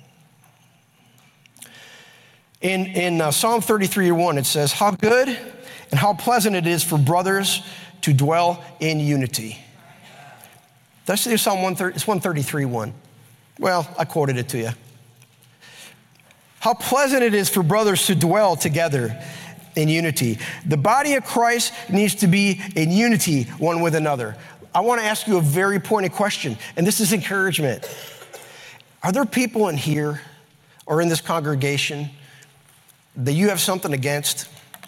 In Psalm 33:1, it says, how good and how pleasant it is for brothers to dwell in unity. Did I say Psalm 130? It's 133:1. Well, I quoted it to you. How pleasant it is for brothers to dwell together in unity. The body of Christ needs to be in unity one with another. I want to ask you a very pointed question, and this is encouragement. Are there people in here or in this congregation that you have something against?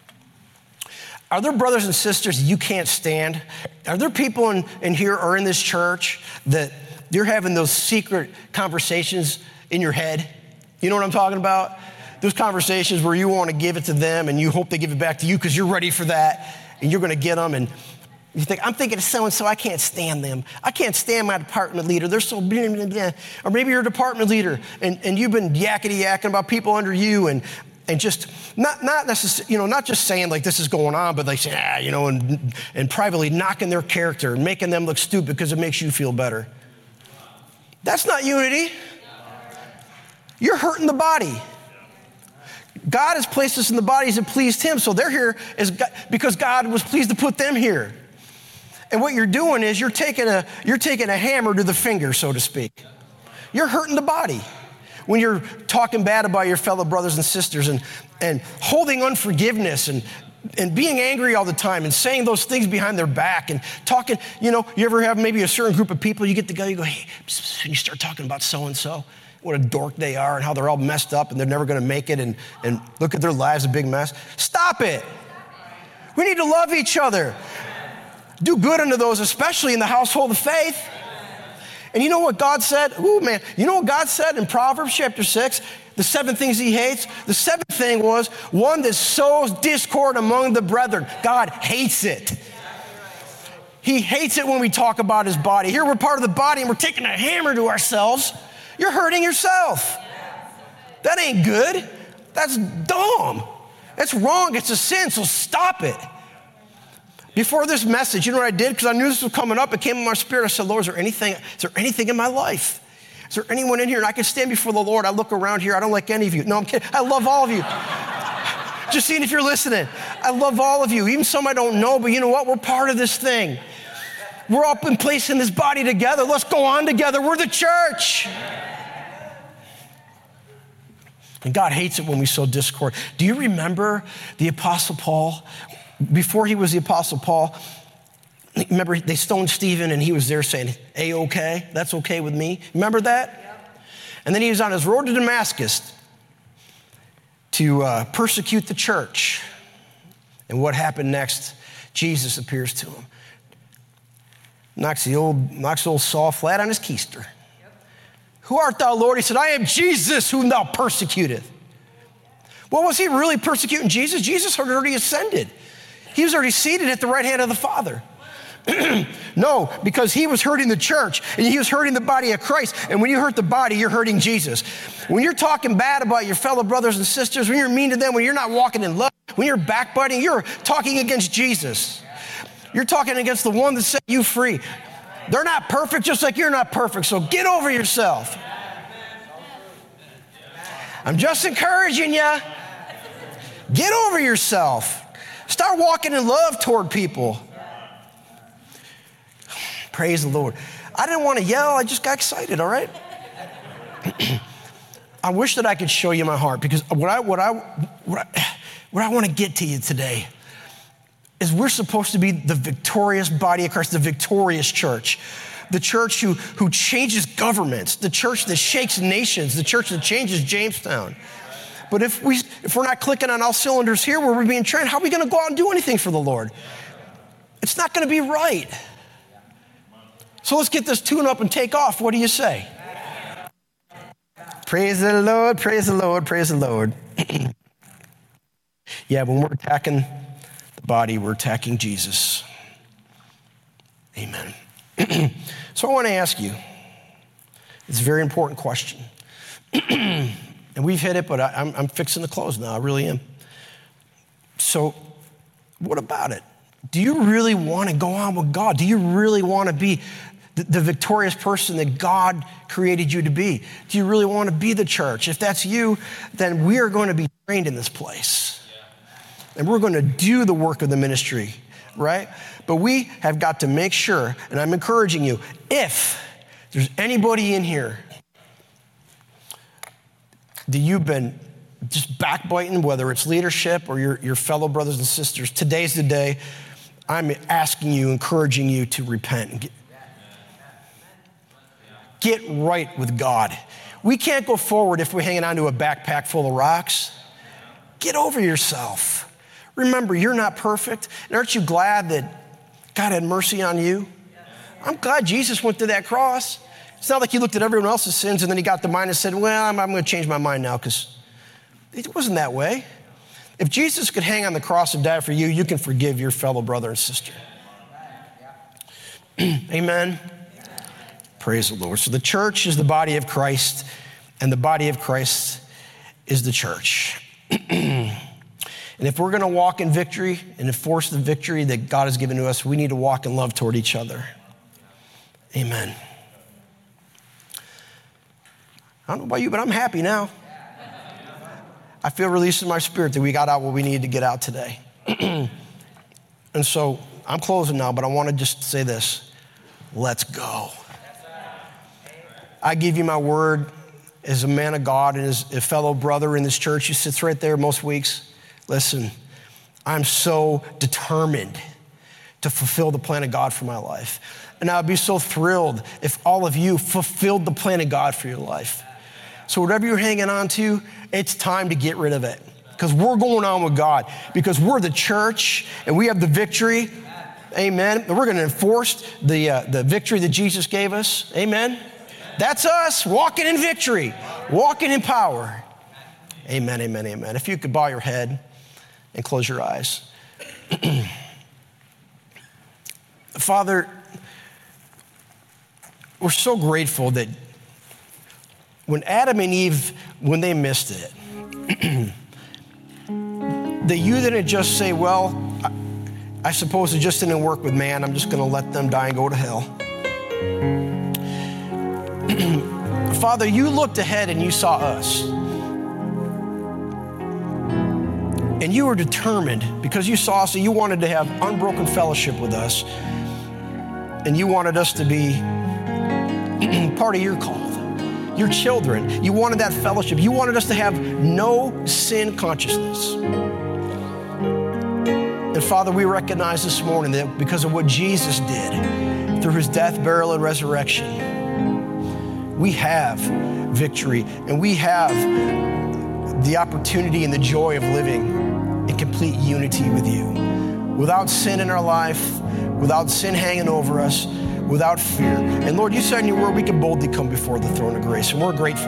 Are there brothers and sisters you can't stand? Are there people in here or in this church that you're having those secret conversations in your head? You know what I'm talking about? Those conversations where you want to give it to them and you hope they give it back to you because you're ready for that and you're going to get them. And you think, I'm thinking of so-and-so, I can't stand them. I can't stand my department leader. They're so blah, blah, blah. Or maybe you're a department leader and you've been yakety-yakking about people under you and just not necessarily, not just saying like this is going on, but like saying, and privately knocking their character and making them look stupid because it makes you feel better. That's not unity. You're hurting the body. God has placed us in the bodies that pleased him. So they're here because God was pleased to put them here. And what you're doing is you're taking a hammer to the finger, so to speak. You're hurting the body when you're talking bad about your fellow brothers and sisters and holding unforgiveness and being angry all the time and saying those things behind their back and talking, you ever have maybe a certain group of people, you get together, you go, hey, and you start talking about so-and-so. What a dork they are and how they're all messed up and they're never going to make it and look at their lives, a big mess. Stop it. We need to love each other. Do good unto those, especially in the household of faith. And you know what God said? Ooh, man. You know what God said in Proverbs chapter 6? The 7 things he hates. The 7th thing was one that sows discord among the brethren. God hates it. He hates it when we talk about his body. Here we're part of the body and we're taking a hammer to ourselves. You're hurting yourself. That ain't good. That's dumb. That's wrong. It's a sin, so stop it. Before this message, you know what I did? Because I knew this was coming up. It came in my spirit. I said, Lord, is there anything in my life? Is there anyone in here? And I can stand before the Lord. I look around here. I don't like any of you. No, I'm kidding. I love all of you. Just seeing if you're listening. I love all of you, even some I don't know. But you know what? We're part of this thing. We're all in place in this body together. Let's go on together. We're the church. And God hates it when we sow discord. Do you remember the Apostle Paul? Before he was the Apostle Paul, remember they stoned Stephen and he was there saying, A-okay, that's okay with me. Remember that? Yep. And then he was on his road to Damascus to persecute the church. And what happened next? Jesus appears to him. Knocks old Saul flat on his keister. Yep. Who art thou, Lord? He said, I am Jesus whom thou persecutest. Well, was he really persecuting Jesus? Jesus had already ascended. He was already seated at the right hand of the Father. No, because he was hurting the church and he was hurting the body of Christ. And when you hurt the body, you're hurting Jesus. When you're talking bad about your fellow brothers and sisters, when you're mean to them, when you're not walking in love, when you're backbiting, you're talking against Jesus. You're talking against the one that set you free. They're not perfect, just like you're not perfect. So get over yourself. I'm just encouraging you. Get over yourself. Start walking in love toward people. Praise the Lord. I didn't want to yell. I just got excited, all right? I wish that I could show you my heart, because what I want to get to you today is we're supposed to be the victorious body of Christ, the victorious church. The church who changes governments, the church that shakes nations, the church that changes Jamestown. But if we're not clicking on all cylinders here where we're being trained, how are we going to go out and do anything for the Lord? It's not going to be right. So let's get this tune up and take off. What do you say? Praise the Lord, praise the Lord, praise the Lord. Yeah, when we're attacking the body, we're attacking Jesus. Amen. So I want to ask you, it's a very important question. And we've hit it, but I'm fixing to close now. I really am. So what about it? Do you really want to go on with God? Do you really want to be the victorious person that God created you to be? Do you really want to be the church? If that's you, then we are going to be trained in this place. And we're going to do the work of the ministry, right? But we have got to make sure, and I'm encouraging you, if there's anybody in here that you've been just backbiting, whether it's leadership or your fellow brothers and sisters, today's the day. I'm asking you, encouraging you to repent and get right with God. We can't go forward if we're hanging on to a backpack full of rocks. Get over yourself. Remember, you're not perfect. And aren't you glad that God had mercy on you? I'm glad Jesus went to that cross. It's not like he looked at everyone else's sins and then he got the mind and said, well, I'm going to change my mind now, because it wasn't that way. If Jesus could hang on the cross and die for you, you can forgive your fellow brother and sister. Amen. Praise the Lord. So the church is the body of Christ, and the body of Christ is the church. And if we're going to walk in victory and enforce the victory that God has given to us, we need to walk in love toward each other. Amen. I don't know about you, but I'm happy now. I feel released in my spirit that we got out what we needed to get out today. And so I'm closing now, but I want to just say this. Let's go. I give you my word as a man of God and as a fellow brother in this church who sits right there most weeks. Listen, I'm so determined to fulfill the plan of God for my life. And I would be so thrilled if all of you fulfilled the plan of God for your life. So whatever you're hanging on to, it's time to get rid of it, because we're going on with God, because we're the church and we have the victory. Amen. And we're going to enforce the victory that Jesus gave us. Amen. That's us walking in victory, walking in power. Amen, amen, amen. If you could bow your head and close your eyes. Father, we're so grateful that when Adam and Eve, when they missed it, that you didn't just say, well, I suppose it just didn't work with man. I'm just going to let them die and go to hell. Father, you looked ahead and you saw us. And you were determined, because you saw us and you wanted to have unbroken fellowship with us. And you wanted us to be part of your call, your children. You wanted that fellowship. You wanted us to have no sin consciousness. And Father, we recognize this morning that because of what Jesus did through his death, burial, and resurrection, we have victory and we have the opportunity and the joy of living in complete unity with you. Without sin in our life, without sin hanging over us, without fear. And Lord, you said in your word we can boldly come before the throne of grace, and we're grateful.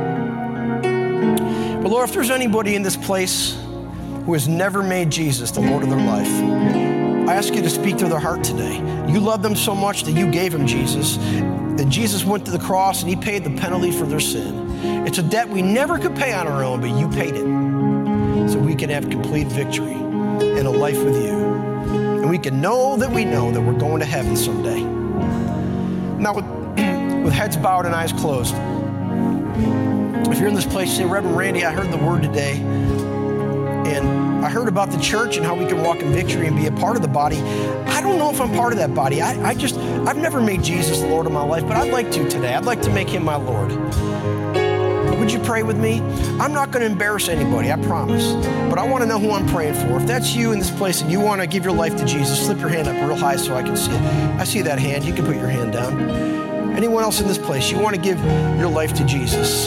But Lord, if there's anybody in this place who has never made Jesus the Lord of their life, I ask you to speak to their heart today. You love them so much that you gave him Jesus, that Jesus went to the cross and he paid the penalty for their sin. It's a debt we never could pay on our own, but you paid it so we can have complete victory and a life with you. And we can know that we're going to heaven someday. Now, with heads bowed and eyes closed, if you're in this place, say, Reverend Randy, I heard the word today And I heard about the church and how we can walk in victory and be a part of the body. I don't know if I'm part of that body. I've never made Jesus the Lord of my life, but I'd like to today. I'd like to make him my Lord. Would you pray with me? I'm not going to embarrass anybody, I promise. But I want to know who I'm praying for. If that's you in this place and you want to give your life to Jesus, slip your hand up real high so I can see it. I see that hand. You can put your hand down. Anyone else in this place, you want to give your life to Jesus?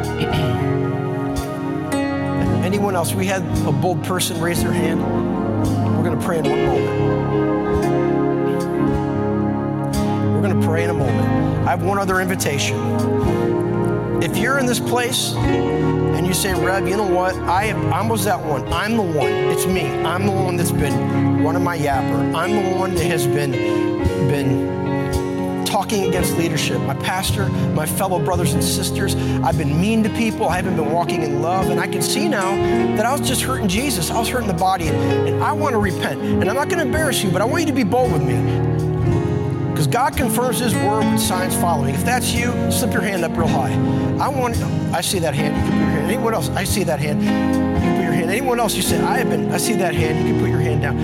Anyone else? We had a bold person raise their hand. We're going to pray in one moment. We're going to pray in a moment. I have one other invitation. If you're in this place and you say, Rev, you know what? I was that one. I'm the one. It's me. I'm the one that's been running my yapper. I'm the one that has been talking against leadership. My pastor, my fellow brothers and sisters. I've been mean to people. I haven't been walking in love. And I can see now that I was just hurting Jesus. I was hurting the body. And I want to repent. And I'm not going to embarrass you, but I want you to be bold with me. Because God confirms his word with signs following. If that's you, slip your hand up real high. I see that hand. You can put your hand. Anyone else? I see that hand. You can put your hand. Anyone else? You say, I see that hand. You can put your hand down.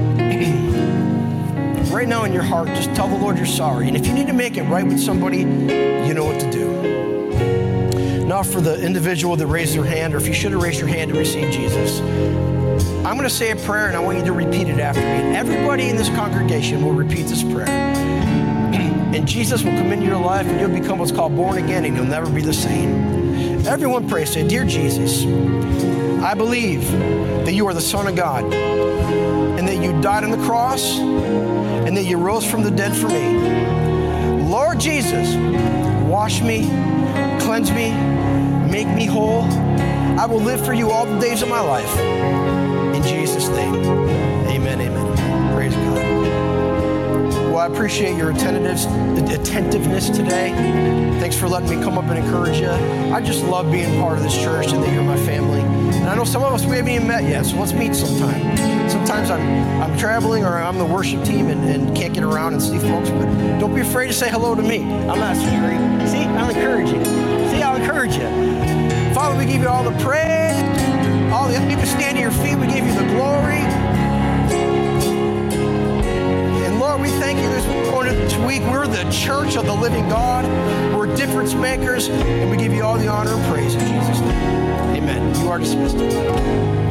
Right now in your heart, just tell the Lord you're sorry. And if you need to make it right with somebody, you know what to do. Now for the individual that raised their hand, or if you should have raised your hand to receive Jesus, I'm going to say a prayer and I want you to repeat it after me. And everybody in this congregation will repeat this prayer. And Jesus will come into your life and you'll become what's called born again and you'll never be the same. Everyone pray, say, Dear Jesus, I believe that you are the Son of God and that you died on the cross and that you rose from the dead for me. Lord Jesus, wash me, cleanse me, make me whole. I will live for you all the days of my life. In Jesus' name, amen, amen. Praise God. Well, I appreciate your attentiveness today. Thanks for letting me come up and encourage you. I just love being part of this church and that you're my family. And I know some of us, we haven't even met yet, so let's meet sometime. Sometimes I'm traveling or I'm the worship team and can't get around and see folks, but don't be afraid to say hello to me. I'm not scary. See, I'll encourage you. See, I'll encourage you. Father, we give you all the praise. All the people stand to your feet. We give you the glory. And Lord, we thank you this week. We're the church of the living God. We're difference makers. And we give you all the honor and praise in Jesus' name. Amen. You are dismissed.